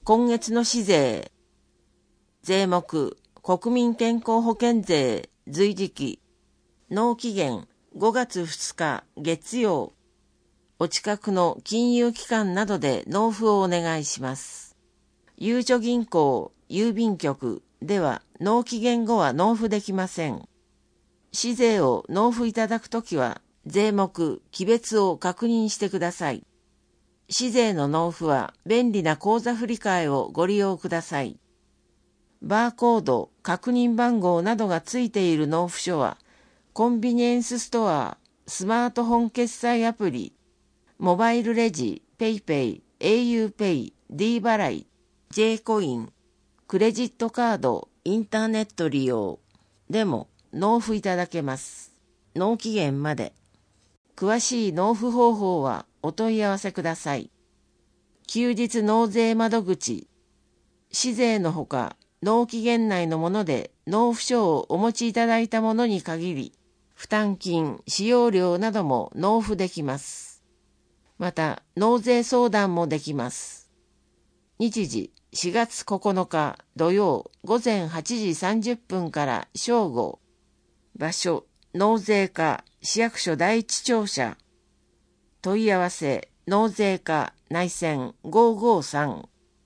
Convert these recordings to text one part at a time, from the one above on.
今月の市税、税目、国民健康保険税、随時期、納期限5月2日月曜、お近くの金融機関などで納付をお願いします。ゆうちょ銀行、郵便局では納期限後は納付できません。市税を納付いただくときは、税目、期別を確認してください。市税の納付は便利な口座振替をご利用ください。バーコード、確認番号などがついている納付書は、コンビニエンスストア、スマートフォン決済アプリ、モバイルレジ、ペイペイ、au ペイ、D 払い、J コイン、クレジットカード、インターネット利用でも納付いただけます。納期限まで。詳しい納付方法はお問い合わせください。休日納税窓口、市税のほか納期限内のもので納付書をお持ちいただいたものに限り、負担金、使用料なども納付できます。また、納税相談もできます。日時、4月9日土曜午前8時30分から正午。場所、納税課、市役所第一庁舎。問い合わせ、納税課、内線553。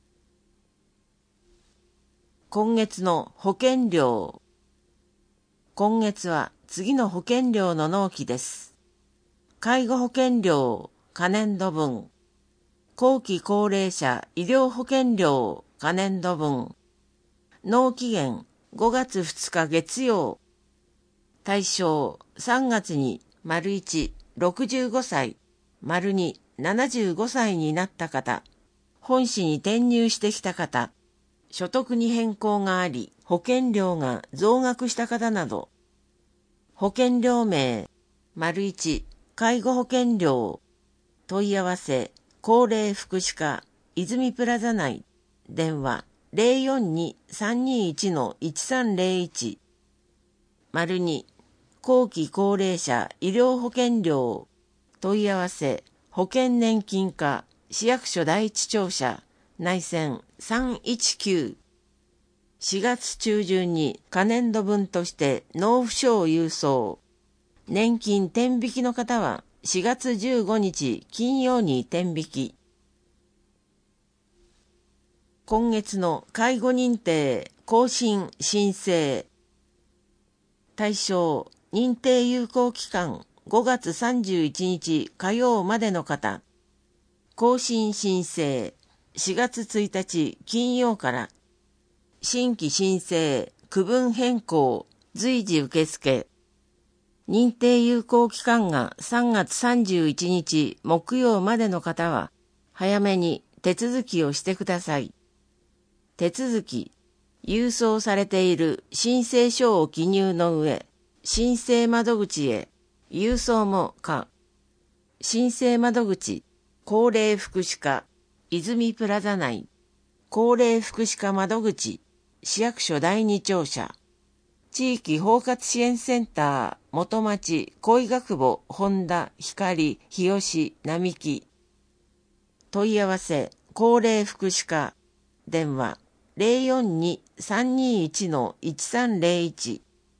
今月の保険料。今月は次の保険料の納期です。介護保険料、可年度分。後期高齢者医療保険料、可年度分。納期限5月2日月曜。対象3月に丸1、65歳、丸2、75歳になった方、本市に転入してきた方、所得に変更があり、保険料が増額した方など、保険料名、丸1、介護保険料、問い合わせ、高齢福祉課、泉プラザ内、電話、042-321-1301、丸2、後期高齢者医療保険料、問い合わせ、保険年金課、市役所第一庁舎、内線319。4月中旬に可年度分として納付書を郵送。年金天引きの方は4月15日金曜に天引き。今月の介護認定更新申請。対象認定有効期間5月31日火曜までの方。更新申請4月1日金曜から。新規申請区分変更随時受付。認定有効期間が3月31日木曜までの方は早めに手続きをしてください。手続き、郵送されている申請書を記入の上、申請窓口へ、郵送も可。申請窓口、高齢福祉課、泉プラザ内、高齢福祉課窓口、市役所第二庁舎、地域包括支援センター、元町、恋学母、本田、光、日吉、並木。問い合わせ、高齢福祉課、電話、042-321-1301。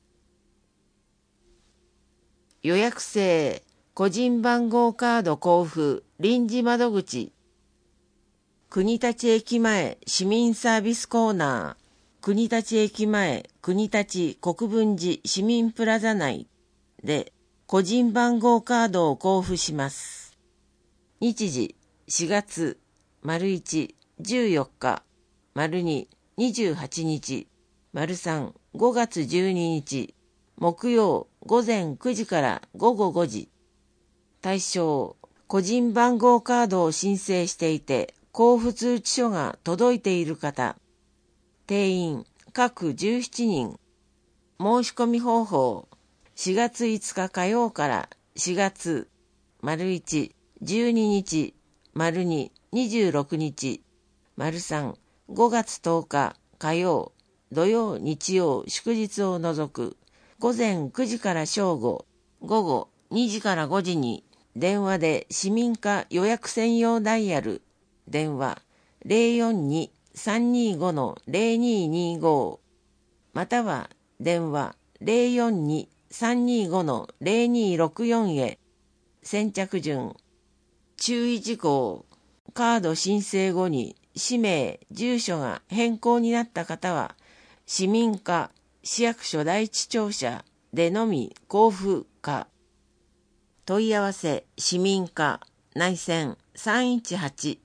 予約制、個人番号カード交付、臨時窓口。国立駅前市民サービスコーナー、国立駅前国立国分寺市民プラザ内で個人番号カードを交付します。日時4月、丸1、14日、丸2、28日、丸3、5月12日、木曜午前9時から午後5時。対象、個人番号カードを申請していて、交付通知書が届いている方。定員、各17人。申し込み方法、4月5日火曜から4月、丸1、12日、丸2、26日、丸3、5月10日火曜、土曜、日曜、祝日を除く、午前9時から正午、午後2時から5時に、電話で市民課予約専用ダイヤル、電話 02-325-0225または電話042-325-0264へ。先着順。注意事項。カード申請後に氏名、住所が変更になった方は、市民課、市役所第一庁舎でのみ交付か。問い合わせ、市民課、内線318。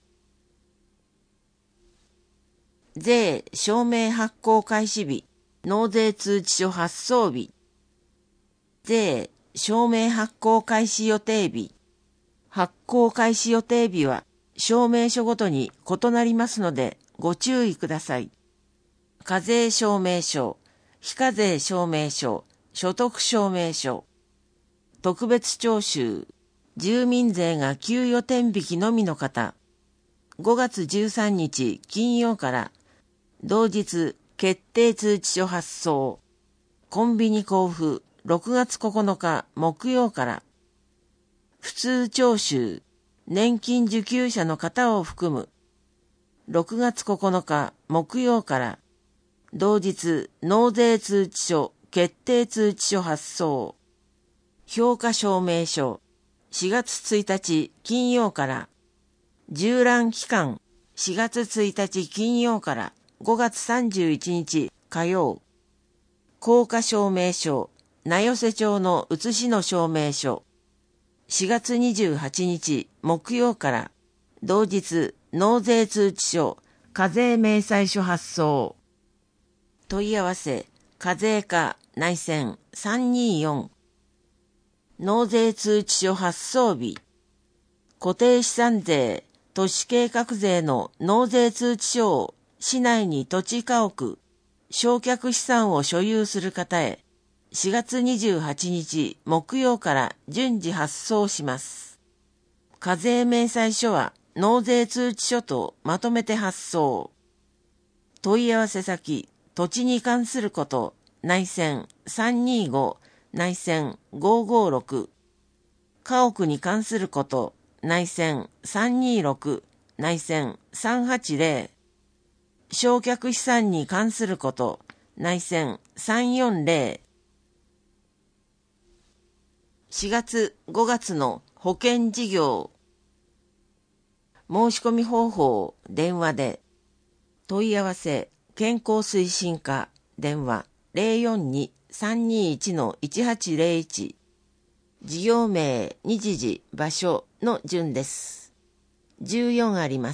税証明発行開始日、納税通知書発送日。税証明発行開始予定日。発行開始予定日は証明書ごとに異なりますのでご注意ください。課税証明書、非課税証明書、所得証明書。特別徴収、住民税が給与天引きのみの方。5月13日金曜から同日決定通知書発送。コンビニ交付6月9日木曜から。普通徴収、年金受給者の方を含む。6月9日木曜から。同日納税通知書決定通知書発送。評価証明書、4月1日金曜から。縦覧期間、4月1日金曜から5月31日火曜。効果証明書、名寄町の写しの証明書。4月28日木曜から。同日納税通知書、課税明細書発送。問い合わせ、課税課、内線324。納税通知書発送日。固定資産税、都市計画税の納税通知書を市内に土地家屋、償却資産を所有する方へ、4月28日木曜から順次発送します。課税明細書は納税通知書とまとめて発送。問い合わせ先、土地に関すること、内線325、内線556。家屋に関すること、内線326、内線380。償却資産に関すること、内線340。4月5月の保険事業。申し込み方法、電話で。問い合わせ、健康推進課、電話042-321-1801。事業名、日時、場所の順です。14あります。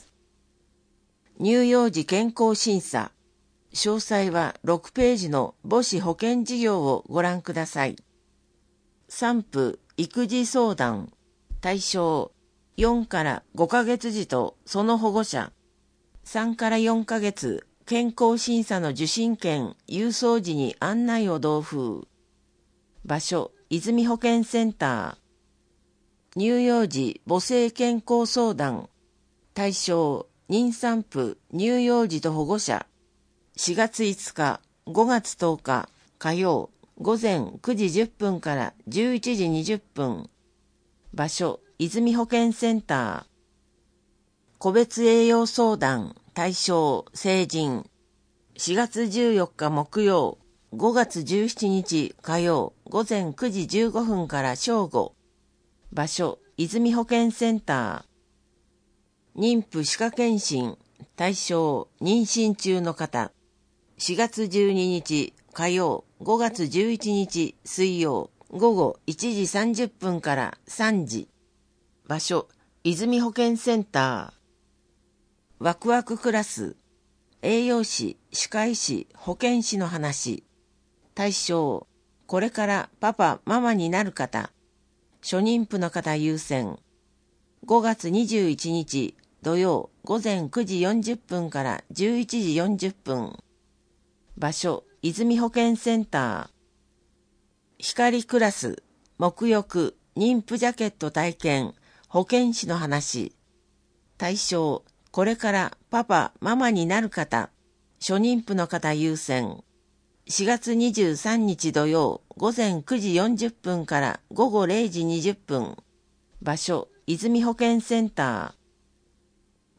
乳幼児健康審査。詳細は6ページの母子保険事業をご覧ください。産婦育児相談。対象4から5ヶ月児とその保護者。3から4ヶ月健康審査の受診券郵送時に案内を同封。場所泉保健センター。乳幼児母性健康相談。対象妊産婦乳幼児と保護者。4月5日5月10日火曜午前9時10分から11時20分。場所泉保健センター。個別栄養相談。対象成人。4月14日木曜5月17日火曜午前9時15分から正午。場所泉保健センター。妊婦歯科検診。対象妊娠中の方。4月12日火曜5月11日水曜午後1時30分から3時。場所泉保健センター。ワクワククラス。栄養士、歯科医師、保健師の話。対象これからパパママになる方。初妊婦の方優先。5月21日土曜午前9時40分から11時40分。場所泉保健センター。光クラス。沐浴妊婦ジャケット体験保健師の話。対象これからパパママになる方。初妊婦の方優先。4月23日土曜午前9時40分から午後0時20分。場所泉保健センター。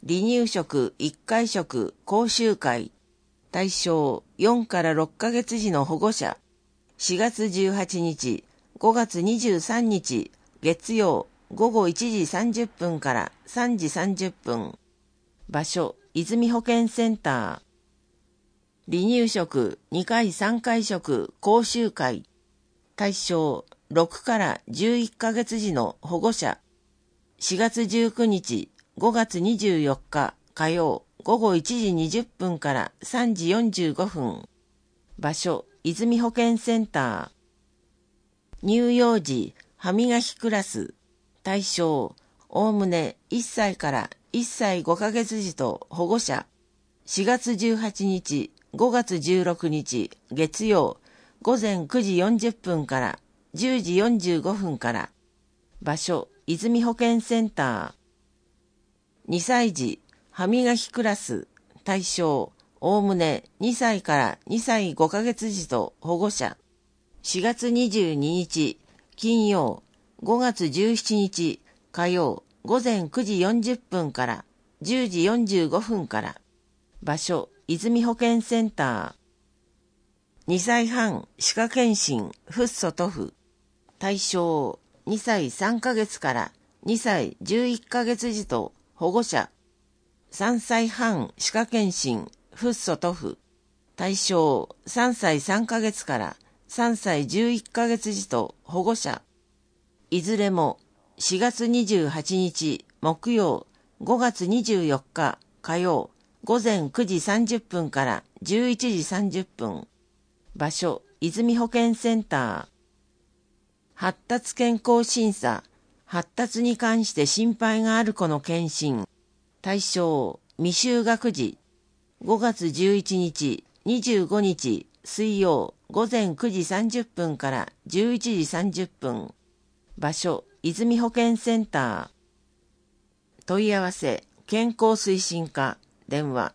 離乳食1回食講習会、対象4から6ヶ月児の保護者、4月18日、5月23日、月曜、午後1時30分から3時30分。場所、泉保健センター。離乳食2回3回食講習会。対象、6から11ヶ月児の保護者。4月19日、5月24日火曜午後1時20分から3時45分。場所、泉保健センター。乳幼児歯磨きクラス。対象、おおむね1歳から1歳5ヶ月児と保護者。4月18日、5月16日月曜午前9時40分から10時45分から。場所、泉保健センター。2歳児歯磨きクラス。対象、おおむね2歳から2歳5ヶ月児と保護者。4月22日金曜、5月17日火曜午前9時40分から10時45分から。場所、泉保健センター。2歳半歯科検診フッ素塗布。対象、2歳3ヶ月から2歳11ヶ月児と保護者。3歳半歯科検診フッ素塗布。対象、3歳3ヶ月から3歳11ヶ月児と保護者。いずれも4月28日木曜、5月24日火曜、午前9時30分から11時30分。場所、泉保健センター。発達健康審査、発達に関して心配がある子の検診。対象、未就学児。5月11日、25日水曜午前9時30分から11時30分。場所、泉保健センター。問い合わせ、健康推進課、電話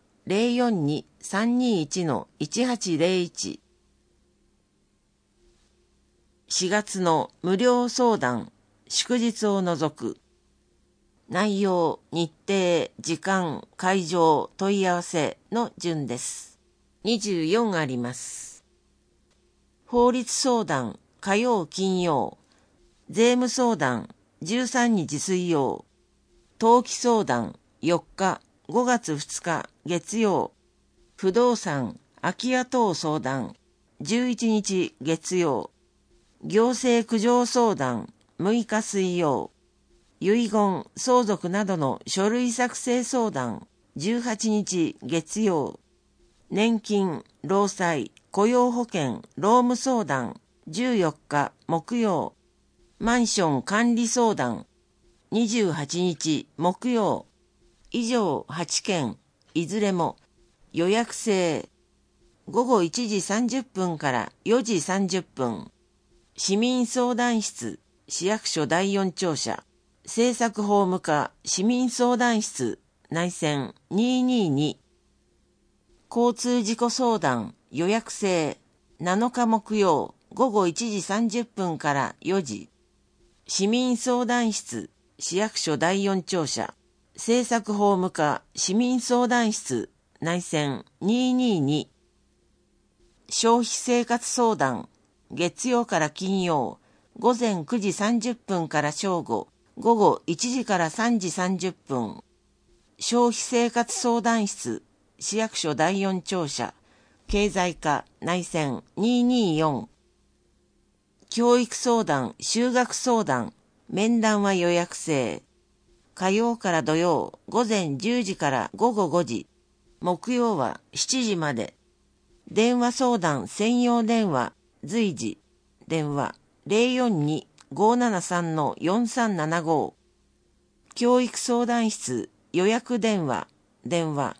042-321-1801。4月の無料相談、祝日を除く。内容、日程、時間、会場、問い合わせの順です。24あります。法律相談、火曜金曜。税務相談、13日水曜。登記相談、4日、5月2日月曜。不動産、空き家等相談、11日月曜。行政苦情相談、6日水曜。遺言、相続などの書類作成相談、18日月曜。年金、労災、雇用保険、労務相談、14日木曜。マンション管理相談、28日木曜。以上8件、いずれも予約制。午後1時30分から4時30分。市民相談室、市役所第4庁舎。政策法務課市民相談室内線222。交通事故相談予約制。7日木曜午後1時30分から4時。市民相談室市役所第4庁舎。政策法務課市民相談室内線222。消費生活相談月曜から金曜午前9時30分から正午。午後1時から3時30分。消費生活相談室、市役所第4庁舎、経済課内線224。教育相談、就学相談、面談は予約制。火曜から土曜、午前10時から午後5時。木曜は7時まで。電話相談専用電話、随時。電話042-573-4375。教育相談室予約電話、電話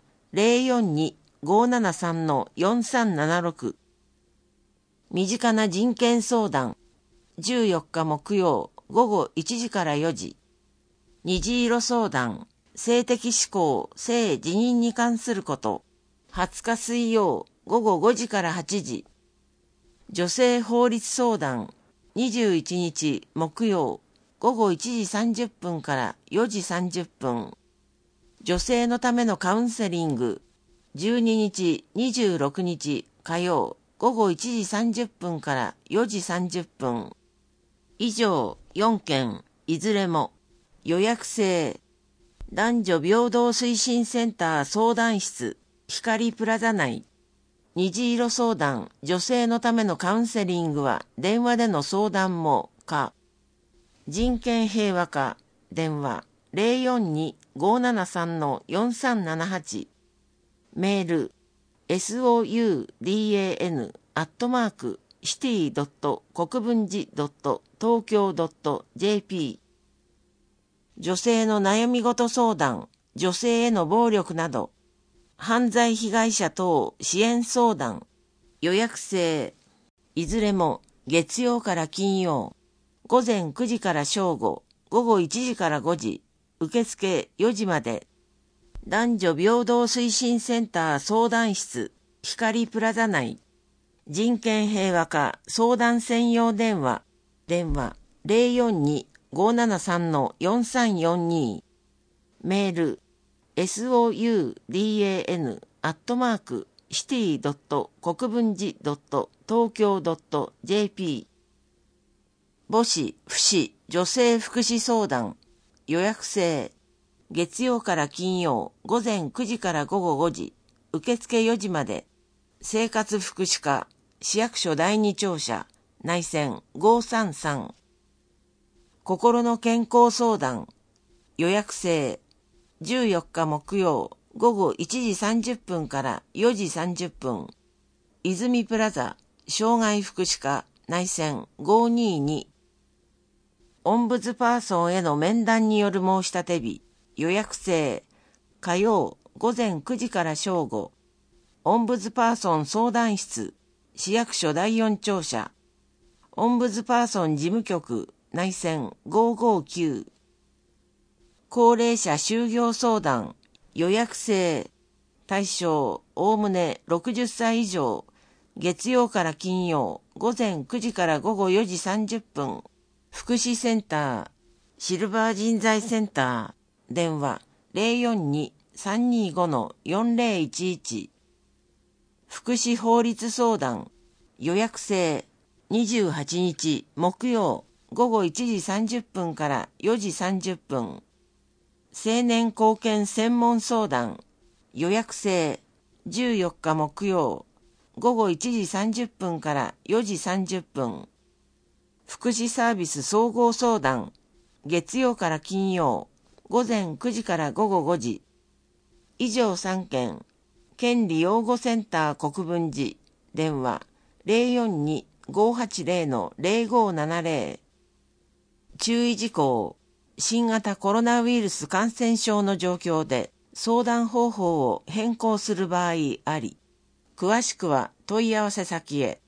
042-573-4376。身近な人権相談、14日木曜午後1時から4時。虹色相談、性的指向、性自認に関すること、20日水曜午後5時から8時。女性法律相談、21日木曜午後1時30分から4時30分。 女性のためのカウンセリング、12日、26日火曜午後1時30分から4時30分。以上4件、いずれも予約制。男女平等推進センター相談室、光プラザ内。虹色相談、女性のためのカウンセリングは電話での相談も可。人権平和課、電話 042-573-4378。メール soudan@city.国分寺.東京.jp。 女性の悩み事相談、女性への暴力など、犯罪被害者等支援相談、予約制。いずれも月曜から金曜、午前9時から正午、午後1時から5時、受付4時まで。男女平等推進センター相談室、光プラザ内。人権平和課相談専用電話、電話 042-573-4342。メール soudan@city.国分寺.東京.jp。 母子、父子、女性福祉相談、予約制。月曜から金曜、午前9時から午後5時、受付4時まで。生活福祉課、市役所第2庁舎、内線533。心の健康相談、予約制。14日木曜、午後1時30分から4時30分。泉プラザ、障害福祉課、内線522。オンブズパーソンへの面談による申し立て日、予約制。火曜午前9時から正午。オンブズパーソン相談室、市役所第4庁舎。オンブズパーソン事務局、内線559。高齢者就業相談、予約制。対象、おおむね60歳以上。月曜から金曜、午前9時から午後4時30分。福祉センター、シルバー人材センター、電話 042-325-4011。福祉法律相談、予約制。28日木曜午後1時30分から4時30分。青年貢献専門相談、予約制。14日木曜午後1時30分から4時30分。福祉サービス総合相談、月曜から金曜、午前9時から午後5時。以上3件。権利養護センター国分寺、電話 042-580-0570。注意事項。新型コロナウイルス感染症の状況で相談方法を変更する場合あり、詳しくは問い合わせ先へ。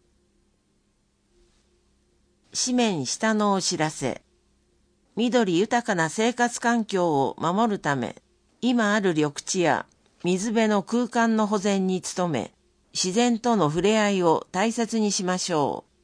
紙面下のお知らせ。緑豊かな生活環境を守るため、今ある緑地や水辺の空間の保全に努め、自然との触れ合いを大切にしましょう。